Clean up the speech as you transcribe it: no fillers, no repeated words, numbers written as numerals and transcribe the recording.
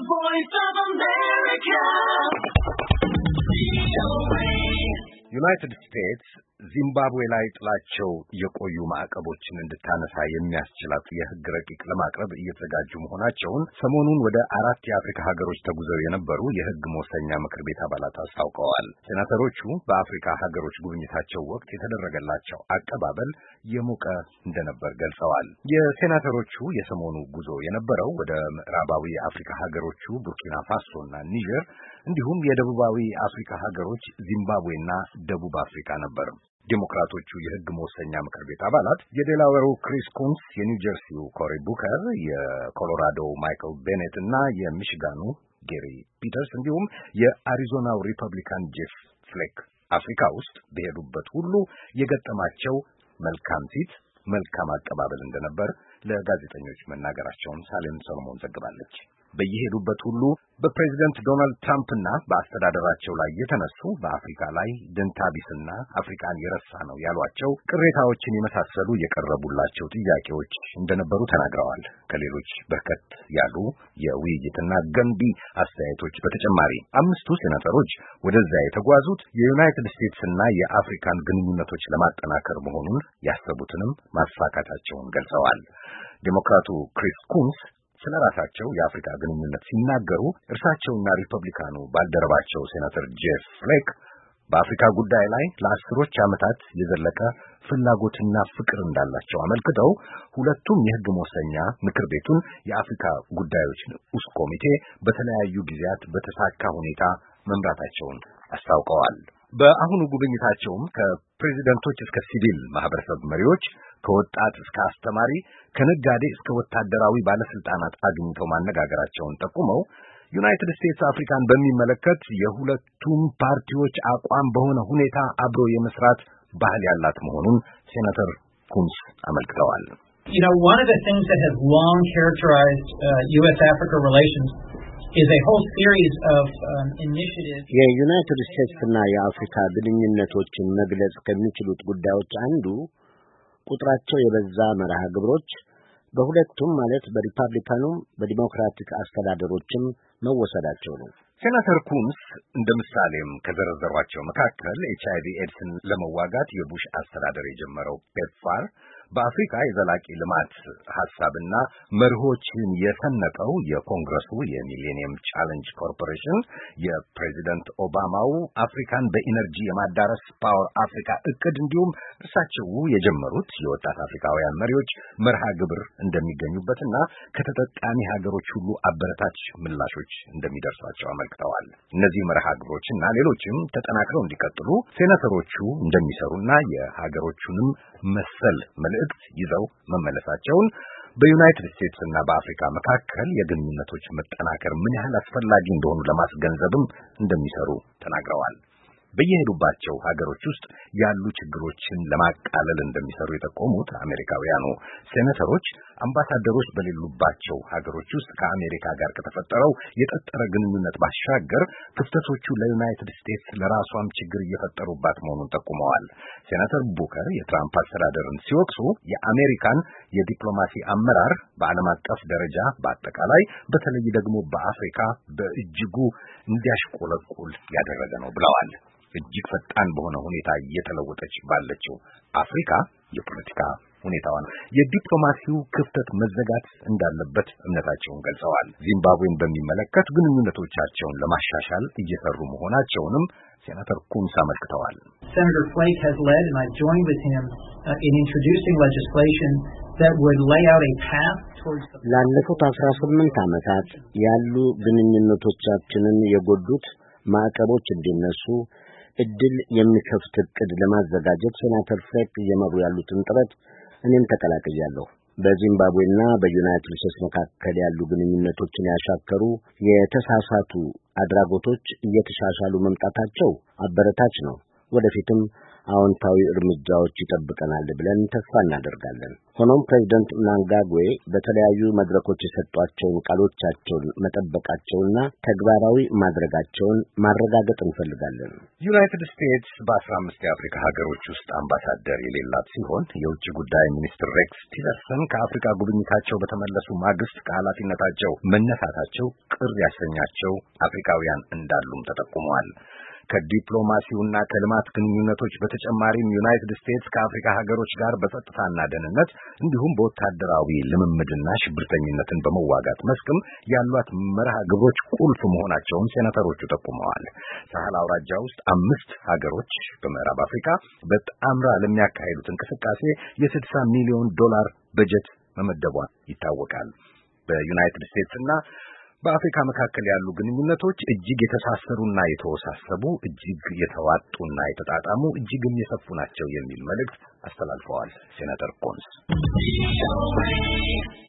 voice of America. ዩናይትድ ስቴትስ ዚምባብዌ ላይ ጥላቸው የቆዩ ማዕቀቦችን እንድታነሳ የሚያስችላት የሕግ ረቂቅ ለማቅረብ እየተዘጋጁ መሆናቸውን ሰሞኑን ወደ 4 የአፍሪካ ሀገሮች ተጉዘው የነበሩ የሕግ መወሰኛ ምክር ቤት አባላት አስታውቀዋል። ሴናተሮቹ በአፍሪካ ሀገሮች ጉብኝታቸው ወቅት የተደረገላቸው አቀባበል የሞቀ እንደነበር ገልጸዋል። የሴናተሮቹ የሰሞኑ ጉዞ የነበረው ወደ ምዕራባዊ የአፍሪካ ሀገሮቹ ቡርኪና ፋሶና ኒጀር እንዲሁም የደቡባዊ አፍሪካ ሀገሮች ዚምባብዌና ደቡብ አፍሪካ ነበር። ዲሞክራቶቹ የሕግ መወሰኛ ምክር ቤት አባላት የዴላዌሩ ክሪስ ኩንስ፣ የኒው ጀርሲው ኮሪ ቡከር፣ የኮሎራዶው ማይክል ቤኔት እና የሚሽጋኑ ጌሪ ፒተርስ እንዲሁም የአሪዞናው ሪፐብሊካን ጄፍ ፍሌክ አፍሪካ ውስጥ በሄዱበት ሁሉ የገጠማቸው መልካም ፊት፣ መልካም አቀባበል እንደነበር ለጋዜጠኞች መናገራቸውን ሳሌም ሰሎሞን ዘግባለች። በየሄዱበት ሁሉ በፕሬዝዳንት ዶናልድ ትራምፕና በአስተዳደራቸው ላይ የተነሱ በአፍሪካ ላይ ደንታቢስና አፍሪካን የረሳ ነው ያሏቸው ቅሬታዎችን የመሳሰሉ የቀረቡላቸው ጥያቄዎች እንደነበሩ ተናግረዋል። ከሌሎች በርከት ያሉ የውይይትና ገንቢ አስተያየቶች በተጨማሪ 5 ሴናተሮች ወደዚያ የተጓዙት የዩናይትድ ስቴትስና የአፍሪካን ግንኙነቶች ለማጠናከር መሆኑን ያሰቡትንም ማሳካታቸውን ገልጸዋል። ዴሞክራቱ ክሪስ ኩንስ ስለ ራሳቸው የአፍሪካ ግንኙነት ሲናገሩ እርሳቸውና ሪፐብሊካኑ ባልደረባቸው ሴናተር ጄፍ ፍሌክ በአፍሪካ ጉዳይ ላይ ለ10 ዓመታት የዘለቀ ፍላጎትና ፍቅር እንዳላቸው አመልክተው ሁለቱም የሕግ መወሰኛ ምክር ቤቱን የአፍሪካ ጉዳዮች ንዑስ ኮሚቴ በተለያዩ ጊዜያት በተሳካ ሁኔታ መምራታቸውን አስታውቀዋል። በአሁኑ ጉብኝታቸውም ከፕሬዝደንቶች እስከ ሲቪል ማህበረሰብ መሪዎች፣ ከወጣት እስከ አስተማሪ፣ ከነጋዴ እስከ ወታደራዊ ባለስልጣናት አግኝተው ማነጋገራቸውን ጠቁመው ዩናይትድ ስቴትስ አፍሪካን በሚመለከት የሁለቱም ፓርቲዎች አቋም በሆነ ሁኔታ አብሮ የመስራት ባህል ያላት መሆኑን ሴናተር ኩንስ አመልክተዋል። One of the things that has long characterized U.S.-Africa relations is a whole series of initiatives. የዩናይትድ ስቴትስና የአፍሪካ ግንኙነቶችን መግለጽ ከሚችሉት ጉዳዮች አንዱ ቁጥራቸው የበዛ መርሃ ግብሮች በሁለቱም ማለት በሪፐብሊካኑም በዲሞክራቲክ አስተዳደሮችም መወሰዳቸው ነው። ሴናተር ኩንስ እንደ ምሳሌም ከዘረዘሯቸው መካከል HIV ኤድስን ለመዋጋት የቡሽ አስተዳደር የጀመረው ፔፕፋር በአፍሪካ የዘላቂ ልማት ሐሳብና መርሆችን የሰነቀው የኮንግረሱ የሚሌኒየም ቻሌንጅ ኮርፖሬሽን፣ የፕሬዚደንት ኦባማው አፍሪካን በኢነርጂ የማዳረስ ፓወር አፍሪካ እቅድ እንዲሁም እርሳቸው የጀመሩት የወጣት አፍሪካውያን መሪዎች መርሃ ግብር እንደሚገኙበትና ከተጠቃሚ ሀገሮች ሁሉ አበረታች ምላሾች እንደሚደርሷቸው አመልክተዋል። እነዚህ መርሃ ግብሮችና ሌሎችም ተጠናክረው እንዲቀጥሉ ሴናተሮቹ እንደሚሰሩና የሀገሮቹንም መሰል መልእክት ይዘው መመለሳቸውን በዩናይትድ ስቴትስ እና በአፍሪካ መካከል የግንኙነቶች መጠናከር ምን ያህል አስፈላጊ እንደሆኑ ለማስገንዘብም እንደሚሰሩ ተናግረዋል። በየሄዱባቸው ሀገሮች ውስጥ ያሉ ችግሮችን ለማቃለል እንደሚሰሩ የጠቆሙት አሜሪካውያኑ ሴናተሮች አምባሳደሮች በሌሉባቸው ሀገሮች ውስጥ ከአሜሪካ ጋር ከተፈጠረው የጠጠረ ግንኙነት ባሻገር ክፍተቶቹ ለዩናይትድ ስቴትስ ለራሷም ችግር እየፈጠሩባት መሆኑን ጠቁመዋል። ሴናተር ቡከር የትራምፕ አስተዳደርን ሲወቅሱ የአሜሪካን የዲፕሎማሲ አመራር በዓለም አቀፍ ደረጃ በአጠቃላይ በተለይ ደግሞ በአፍሪካ በእጅጉ እንዲያሽቆለቁል ያደረገ ነው ብለዋል። እጅግ ፈጣን በሆነ ሁኔታ እየተለወጠች ባለችው አፍሪካ የፖለቲካ ሁኔታዋን የዲፕሎማሲው ክፍተት መዘጋት እንዳለበት እምነታቸውን ገልጸዋል። ዚምባብዌን በሚመለከት ግንኙነቶቻቸውን ለማሻሻል እየሰሩ መሆናቸውንም ሴናተር ኩንስ አመልክተዋል። Senator Flake has led, and I joined with him in introducing legislation that would lay out a path towards the ላለፉት 18 ዓመታት ያሉ ግንኙነቶቻችንን የጎዱት ማዕቀቦች እንዲነሱ እድል የሚከፍት እቅድ ለማዘጋጀት ሴናተር ፍሌክ እየመሩ ያሉትን ጥረት እኔም ተቀላቅያለሁ። በዚምባብዌና በዩናይትድ ስቴትስ መካከል ያሉ ግንኙነቶችን ያሻከሩ የተሳሳቱ አድራጎቶች እየተሻሻሉ መምጣታቸው አበረታች ነው። ወደፊትም አዎንታዊ እርምጃዎች ይጠብቀናል ብለን ተስፋ እናደርጋለን። ሆኖም ፕሬዝዳንት ምናንጋግዌ በተለያዩ መድረኮች የሰጧቸውን ቃሎቻቸውን መጠበቃቸውና ተግባራዊ ማድረጋቸውን ማረጋገጥ እንፈልጋለን። ዩናይትድ ስቴትስ በ15 የአፍሪካ ሀገሮች ውስጥ አምባሳደር የሌላት ሲሆን የውጭ ጉዳይ ሚኒስትር ሬክስ ቲለርሰን ከአፍሪካ ጉብኝታቸው በተመለሱ ማግስት ከኃላፊነታቸው መነሳታቸው ቅር ያሰኛቸው አፍሪካውያን እንዳሉም ተጠቁመዋል። ከዲፕሎማሲውና ከልማት ግንኙነቶች በተጨማሪም ዩናይትድ ስቴትስ ከአፍሪካ ሀገሮች ጋር በጸጥታና ደህንነት እንዲሁም በወታደራዊ ልምምድና ሽብርተኝነትን በመዋጋት መስክም ያሏት መርሃ ግብሮች ቁልፍ መሆናቸውን ሴናተሮቹ ጠቁመዋል። ሳህል አውራጃ ውስጥ 5 ሀገሮች በምዕራብ አፍሪካ በጣምራ ለሚያካሂዱት እንቅስቃሴ የ$60 ሚሊዮን በጀት መመደቧ ይታወቃል። በዩናይትድ ስቴትስና በአፍሪካ መካከል ያሉ ግንኙነቶች እጅግ የተሳሰሩና የተወሳሰቡ፣ እጅግ የተዋጡና የተጣጣሙ፣ እጅግም የሰፉ ናቸው የሚል መልእክት አስተላልፈዋል ሴናተር ኮንስ።